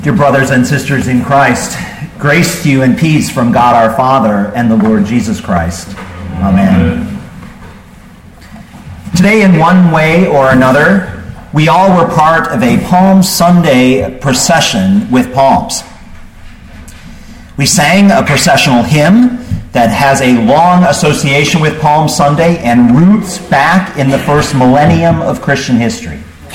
Dear brothers and sisters in Christ, grace to you and peace from God our Father and the Lord Jesus Christ. Amen. Today, in one way or another, we all were part of a Palm Sunday procession with palms. We sang a processional hymn that has a long association with Palm Sunday and roots back in the first millennium of Christian history.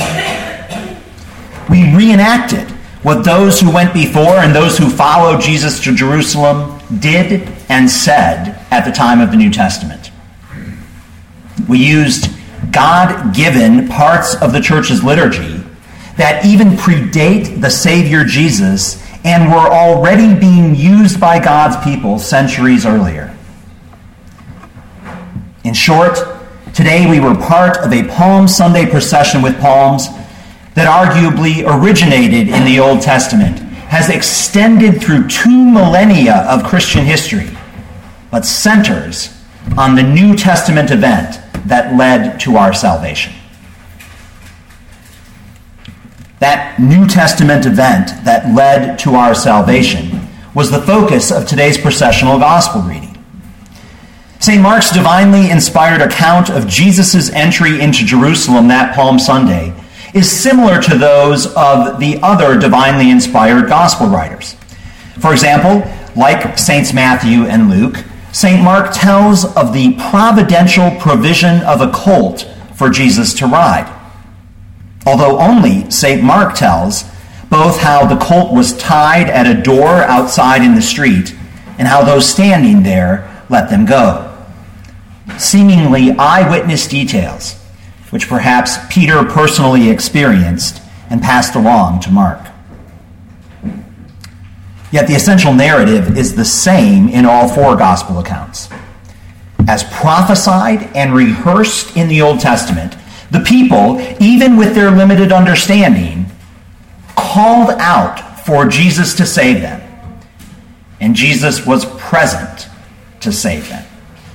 We reenacted what those who went before and those who followed Jesus to Jerusalem did and said at the time of the New Testament. We used God-given parts of the church's liturgy that even predate the Savior Jesus and were already being used by God's people centuries earlier. In short, today we were part of a Palm Sunday procession with palms that arguably originated in the Old Testament, has extended through 2 millennia of Christian history, but centers on the New Testament event that led to our salvation. That New Testament event that led to our salvation was the focus of today's processional gospel reading. St. Mark's divinely inspired account of Jesus' entry into Jerusalem that Palm Sunday is similar to those of the other divinely inspired gospel writers. For example, like Saints Matthew and Luke, St. Mark tells of the providential provision of a colt for Jesus to ride. Although only St. Mark tells both how the colt was tied at a door outside in the street and how those standing there let them go. Seemingly eyewitness details, which perhaps Peter personally experienced and passed along to Mark. Yet the essential narrative is the same in all 4 gospel accounts. As prophesied and rehearsed in the Old Testament, the people, even with their limited understanding, called out for Jesus to save them. And Jesus was present to save them.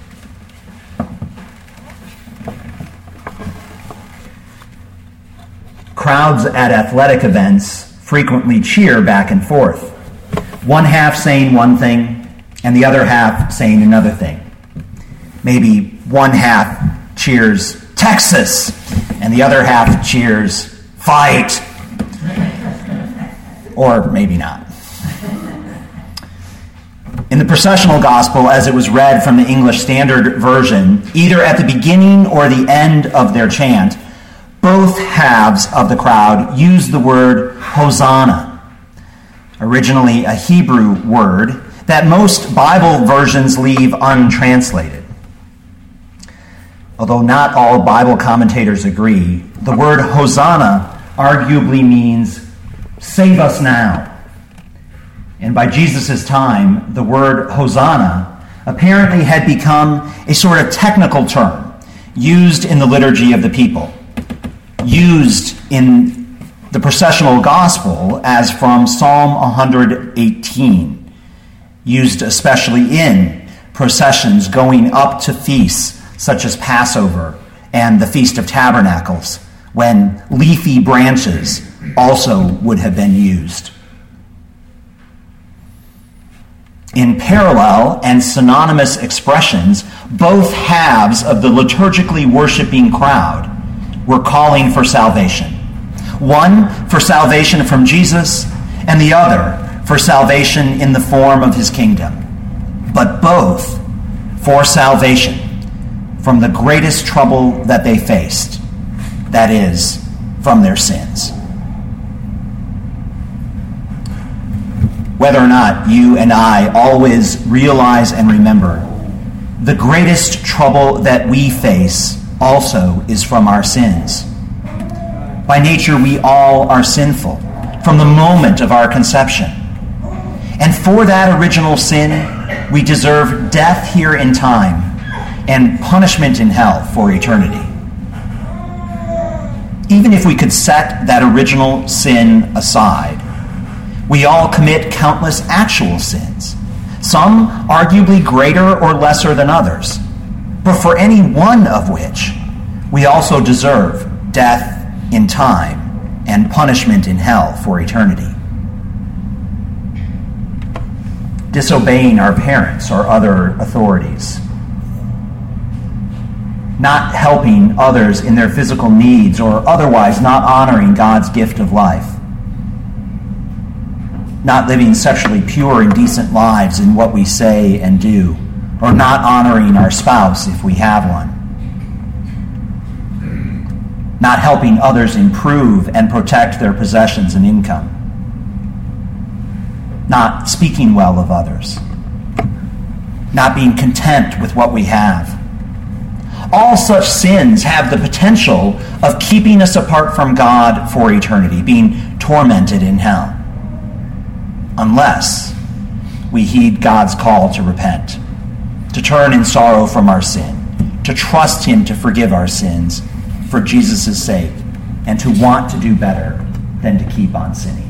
Crowds at athletic events frequently cheer back and forth, one half saying one thing and the other half saying another thing. Maybe one half cheers Texas and the other half cheers fight, or maybe not. In the processional gospel, as it was read from the English Standard Version, either at the beginning or the end of their chant, both halves of the crowd use the word Hosanna, originally a Hebrew word that most Bible versions leave untranslated. Although not all Bible commentators agree, the word Hosanna arguably means save us now. And by Jesus' time, the word Hosanna apparently had become a sort of technical term used in the liturgy of the people, used in the processional gospel as from Psalm 118, used especially in processions going up to feasts such as Passover and the Feast of Tabernacles, when leafy branches also would have been used. In parallel and synonymous expressions, both halves of the liturgically worshiping crowd were calling for salvation. One for salvation from Jesus, and the other for salvation in the form of his kingdom. But both for salvation from the greatest trouble that they faced, that is, from their sins. Whether or not you and I always realize and remember, the greatest trouble that we face also is from our sins. By nature, we all are sinful from the moment of our conception. And for that original sin, we deserve death here in time and punishment in hell for eternity. Even if we could set that original sin aside, we all commit countless actual sins, some arguably greater or lesser than others, but for any one of which we also deserve death in time and punishment in hell for eternity. disobeying our parents or other authorities, not helping others in their physical needs, or otherwise not honoring God's gift of life, not living sexually pure and decent lives in what we say and do, or not honoring our spouse if we have one, not helping others improve and protect their possessions and income, not speaking well of others, not being content with what we have. All such sins have the potential of keeping us apart from God for eternity, being tormented in hell, unless we heed God's call to repent, to turn in sorrow from our sin, to trust him to forgive our sins for Jesus' sake, and to want to do better than to keep on sinning.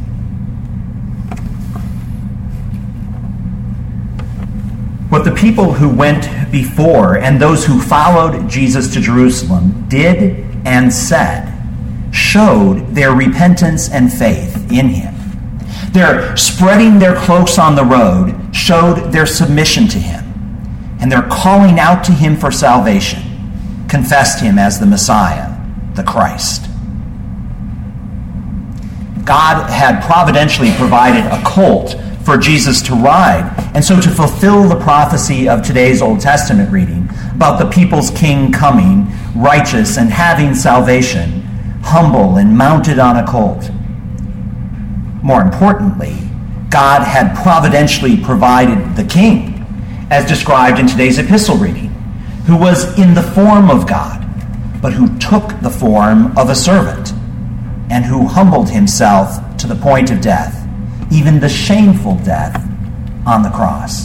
What the people who went before and those who followed Jesus to Jerusalem did and said showed their repentance and faith in him. Their spreading their cloaks on the road showed their submission to him, and their calling out to him for salvation confessed him as the Messiah, the Christ. God had providentially provided a colt for Jesus to ride, and so to fulfill the prophecy of today's Old Testament reading about the people's king coming, righteous and having salvation, humble and mounted on a colt. More importantly, God had providentially provided the king, as described in today's epistle reading, who was in the form of God, but who took the form of a servant, and who humbled himself to the point of death, even the shameful death on the cross.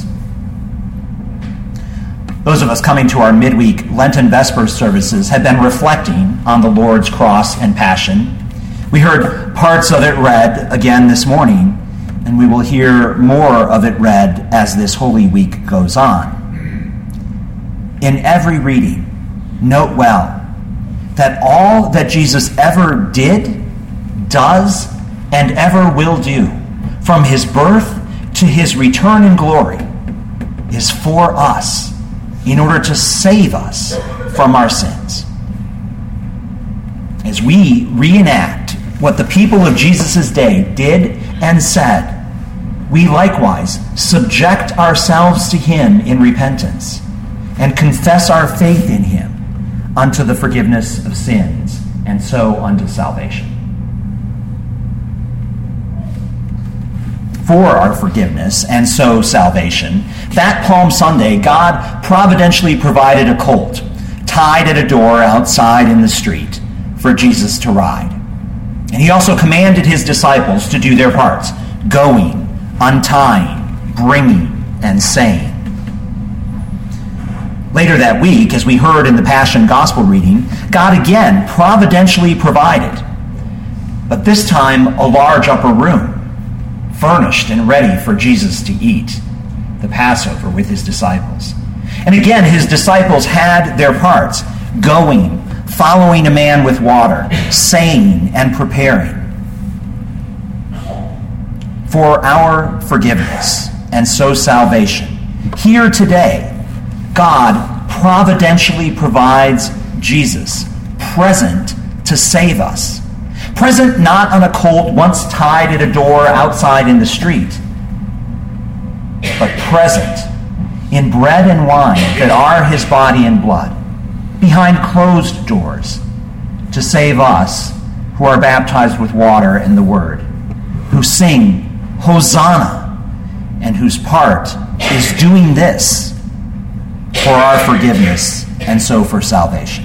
Those of us coming to our midweek Lenten Vespers services have been reflecting on the Lord's cross and passion. We heard parts of it read again this morning, and we will hear more of it read as this Holy Week goes on. In every reading, note well that all that Jesus ever did, does, and ever will do, from his birth to his return in glory, is for us in order to save us from our sins. As we reenact what the people of Jesus' day did and said, we likewise subject ourselves to him in repentance and confess our faith in him unto the forgiveness of sins, and so unto salvation. For our forgiveness and so salvation, that Palm Sunday, God providentially provided a colt tied at a door outside in the street for Jesus to ride. And he also commanded his disciples to do their parts, going, untying, bringing, and saying. Later that week, as we heard in the Passion Gospel reading, God again providentially provided, but this time a large upper room, furnished and ready for Jesus to eat the Passover with his disciples. And again, his disciples had their parts, going, following a man with water, saying and preparing. For our forgiveness and so salvation, here today, God providentially provides Jesus, present to save us. Present not on a colt once tied at a door outside in the street, but present in bread and wine that are his body and blood, behind closed doors, to save us who are baptized with water and the word, who sing Hosanna, and whose part is doing this for our forgiveness and so for salvation.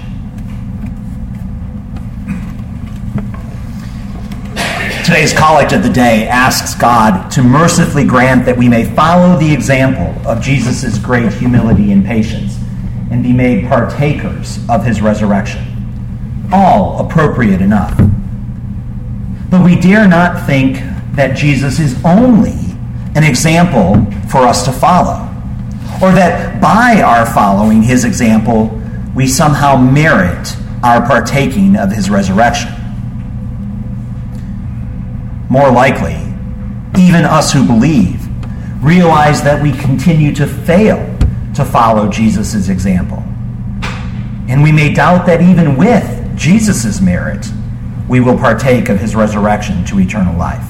Today's collect of the day asks God to mercifully grant that we may follow the example of Jesus' great humility and patience and be made partakers of his resurrection. All appropriate enough. But we dare not think that Jesus is only an example for us to follow, or that by our following his example, we somehow merit our partaking of his resurrection. More likely, even us who believe realize that we continue to fail to follow Jesus' example. And we may doubt that even with Jesus' merit, we will partake of his resurrection to eternal life.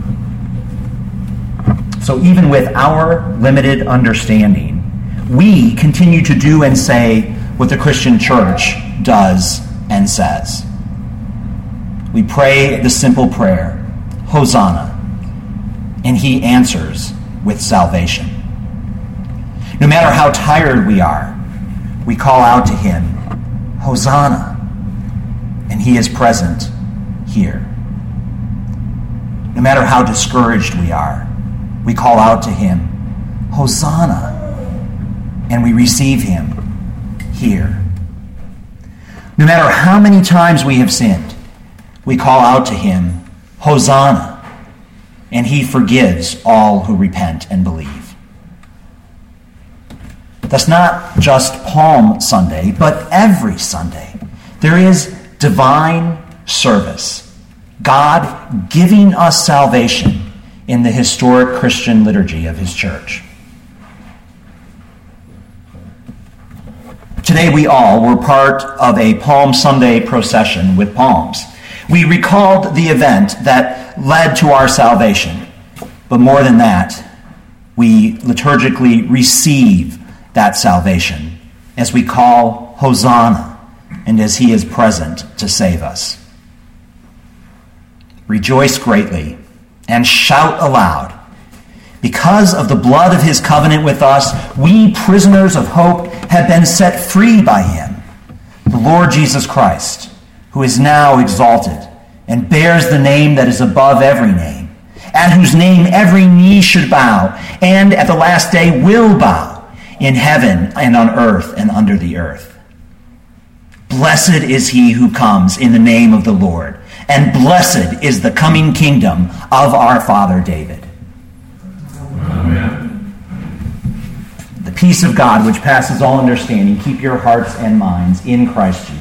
So even with our limited understanding, we continue to do and say what the Christian church does and says. We pray the simple prayer, Hosanna, and he answers with salvation. No matter how tired we are, we call out to him, Hosanna, and he is present here. No matter how discouraged we are, we call out to him, Hosanna, and we receive him here. No matter how many times we have sinned, we call out to him, Hosanna, and he forgives all who repent and believe. That's not just Palm Sunday, but every Sunday. There is divine service, God giving us salvation in the historic Christian liturgy of his church. Today we all were part of a Palm Sunday procession with palms. We recalled the event that led to our salvation. But more than that, we liturgically receive that salvation as we call Hosanna and as he is present to save us. Rejoice greatly and shout aloud. Because of the blood of his covenant with us, we prisoners of hope have been set free by him, the Lord Jesus Christ, who is now exalted and bears the name that is above every name, at whose name every knee should bow, and at the last day will bow, in heaven and on earth and under the earth. Blessed is he who comes in the name of the Lord, and blessed is the coming kingdom of our father David. Amen. The peace of God, which passes all understanding, keep your hearts and minds in Christ Jesus.